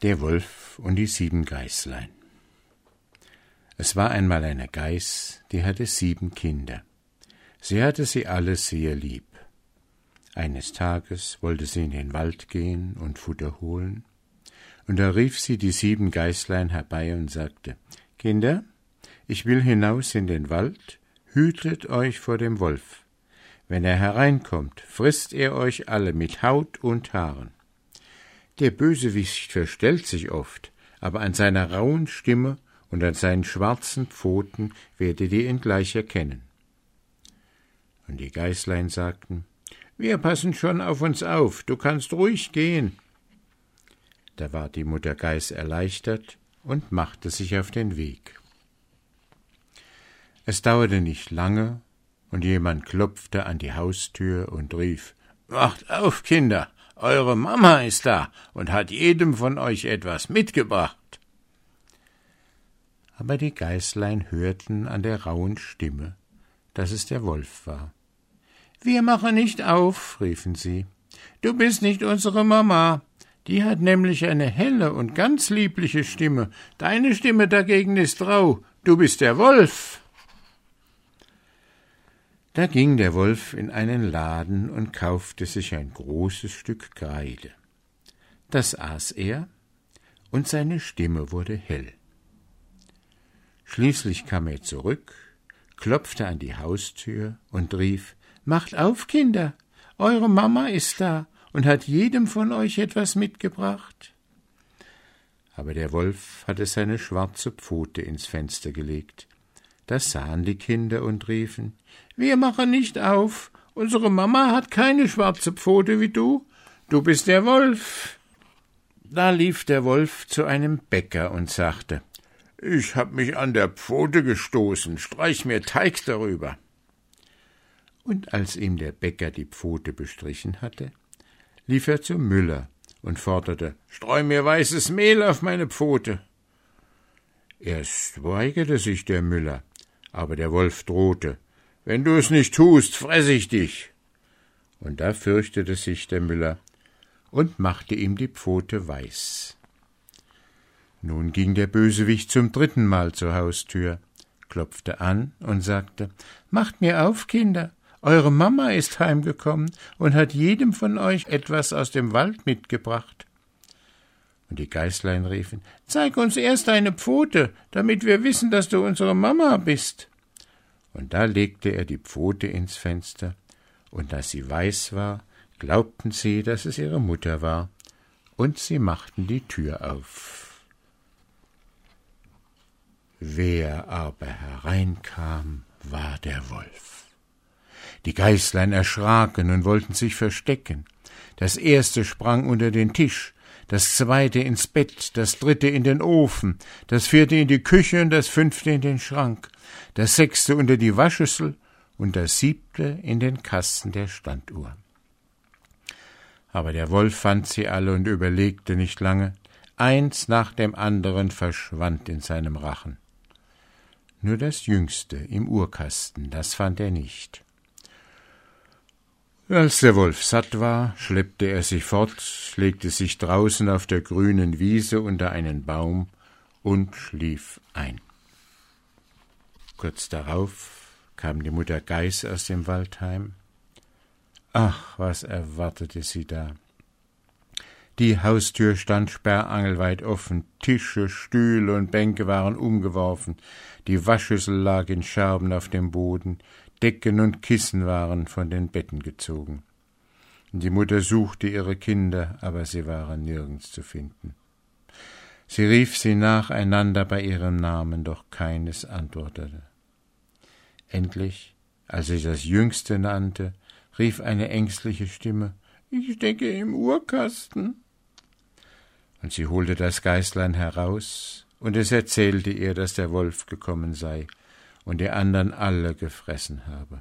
Der Wolf und die 7 Geißlein. Es war einmal eine Geiß, die hatte 7 Kinder. Sie hatte sie alle sehr lieb. Eines Tages wollte sie in den Wald gehen und Futter holen, und da rief sie die 7 Geißlein herbei und sagte: »Kinder, ich will hinaus in den Wald, hütet euch vor dem Wolf. Wenn er hereinkommt, frisst er euch alle mit Haut und Haaren. Der Bösewicht verstellt sich oft, aber an seiner rauen Stimme und an seinen schwarzen Pfoten werdet ihr ihn gleich erkennen.« Und die Geißlein sagten: »Wir passen schon auf uns auf, du kannst ruhig gehen.« Da war die Mutter Geiß erleichtert und machte sich auf den Weg. Es dauerte nicht lange, und jemand klopfte an die Haustür und rief: »Wacht auf, Kinder! Eure Mama ist da und hat jedem von euch etwas mitgebracht.« Aber die Geißlein hörten an der rauen Stimme, dass es der Wolf war. »Wir machen nicht auf«, riefen sie. »Du bist nicht unsere Mama. Die hat nämlich eine helle und ganz liebliche Stimme. Deine Stimme dagegen ist rau. Du bist der Wolf.« Da ging der Wolf in einen Laden und kaufte sich ein großes Stück Kreide. Das aß er, und seine Stimme wurde hell. Schließlich kam er zurück, klopfte an die Haustür und rief: »Macht auf, Kinder, eure Mama ist da und hat jedem von euch etwas mitgebracht.« Aber der Wolf hatte seine schwarze Pfote ins Fenster gelegt. Das sahen die Kinder und riefen: »Wir machen nicht auf. Unsere Mama hat keine schwarze Pfote wie du. Du bist der Wolf.« Da lief der Wolf zu einem Bäcker und sagte: »Ich hab mich an der Pfote gestoßen. Streich mir Teig darüber.« Und als ihm der Bäcker die Pfote bestrichen hatte, lief er zum Müller und forderte: »Streu mir weißes Mehl auf meine Pfote.« Erst weigerte sich der Müller, aber der Wolf drohte: »Wenn du es nicht tust, fress ich dich.« Und da fürchtete sich der Müller und machte ihm die Pfote weiß. Nun ging der Bösewicht zum 3. Mal zur Haustür, klopfte an und sagte: »Macht mir auf, Kinder, eure Mama ist heimgekommen und hat jedem von euch etwas aus dem Wald mitgebracht.« Und die Geißlein riefen: »Zeig uns erst deine Pfote, damit wir wissen, dass du unsere Mama bist.« Und da legte er die Pfote ins Fenster, und da sie weiß war, glaubten sie, dass es ihre Mutter war, und sie machten die Tür auf. Wer aber hereinkam, war der Wolf. Die Geißlein erschraken und wollten sich verstecken. Das erste sprang unter den Tisch, das zweite ins Bett, das dritte in den Ofen, das vierte in die Küche und das 5. in den Schrank, das 6. unter die Waschschüssel und das 7. in den Kasten der Standuhr. Aber der Wolf fand sie alle und überlegte nicht lange. Eins nach dem anderen verschwand in seinem Rachen. Nur das Jüngste im Uhrkasten, das fand er nicht. Als der Wolf satt war, schleppte er sich fort, legte sich draußen auf der grünen Wiese unter einen Baum und schlief ein. Kurz darauf kam die Mutter Geiß aus dem Wald heim. Ach, was erwartete sie da? Die Haustür stand sperrangelweit offen, Tische, Stühle und Bänke waren umgeworfen, die Waschschüssel lag in Scherben auf dem Boden, Decken und Kissen waren von den Betten gezogen. Die Mutter suchte ihre Kinder, aber sie waren nirgends zu finden. Sie rief sie nacheinander bei ihrem Namen, doch keines antwortete. Endlich, als sie das Jüngste nannte, rief eine ängstliche Stimme: »Ich stecke im Uhrkasten.« Und sie holte das Geißlein heraus, und es erzählte ihr, dass der Wolf gekommen sei und die anderen alle gefressen habe.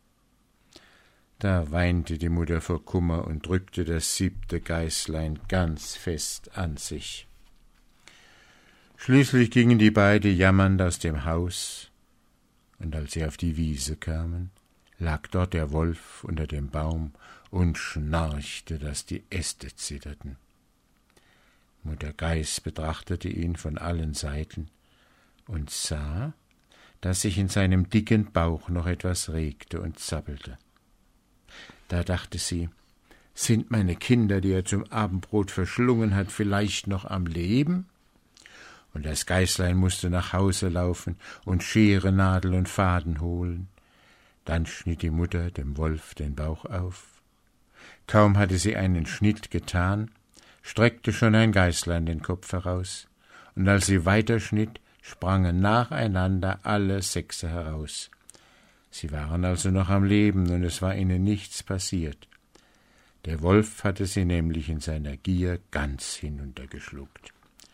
Da weinte die Mutter vor Kummer und drückte das 7. Geißlein ganz fest an sich. Schließlich gingen die beiden jammernd aus dem Haus, und als sie auf die Wiese kamen, lag dort der Wolf unter dem Baum und schnarchte, dass die Äste zitterten. Mutter Geiß betrachtete ihn von allen Seiten und sah, dass sich in seinem dicken Bauch noch etwas regte und zappelte. Da dachte sie, sind meine Kinder, die er zum Abendbrot verschlungen hat, vielleicht noch am Leben? Und das Geißlein musste nach Hause laufen und Schere, Nadel und Faden holen. Dann schnitt die Mutter dem Wolf den Bauch auf. Kaum hatte sie einen Schnitt getan, streckte schon ein Geißlein den Kopf heraus, und als sie weiterschnitt, sprangen nacheinander alle 6 heraus. Sie waren also noch am Leben, und es war ihnen nichts passiert. Der Wolf hatte sie nämlich in seiner Gier ganz hinuntergeschluckt.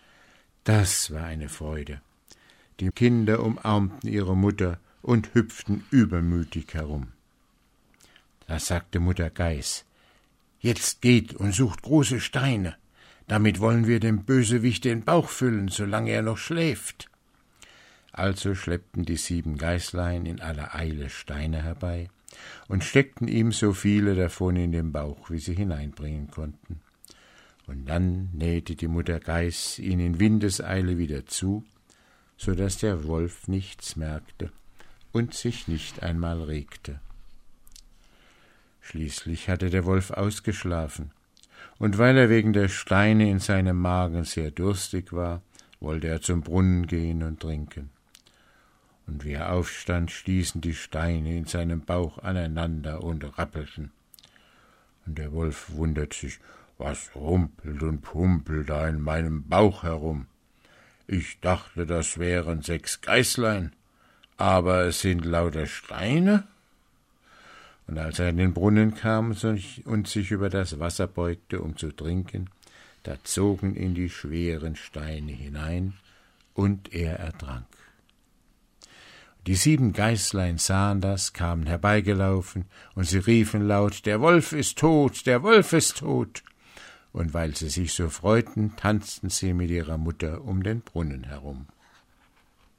Das war eine Freude. Die Kinder umarmten ihre Mutter und hüpften übermütig herum. Da sagte Mutter Geiß: »Jetzt geht und sucht große Steine. Damit wollen wir dem Bösewicht den Bauch füllen, solange er noch schläft.« Also schleppten die 7 Geißlein in aller Eile Steine herbei und steckten ihm so viele davon in den Bauch, wie sie hineinbringen konnten. Und dann nähte die Mutter Geiß ihn in Windeseile wieder zu, so daß der Wolf nichts merkte und sich nicht einmal regte. Schließlich hatte der Wolf ausgeschlafen, und weil er wegen der Steine in seinem Magen sehr durstig war, wollte er zum Brunnen gehen und trinken. Und wie er aufstand, stießen die Steine in seinem Bauch aneinander und rappelten. Und der Wolf wundert sich: »Was rumpelt und pumpelt da in meinem Bauch herum? Ich dachte, das wären 6 Geißlein, aber es sind lauter Steine.« Und als er in den Brunnen kam und sich über das Wasser beugte, um zu trinken, da zogen ihn die schweren Steine hinein, und er ertrank. Die 7 Geißlein sahen das, kamen herbeigelaufen, und sie riefen laut: »Der Wolf ist tot, der Wolf ist tot!« Und weil sie sich so freuten, tanzten sie mit ihrer Mutter um den Brunnen herum.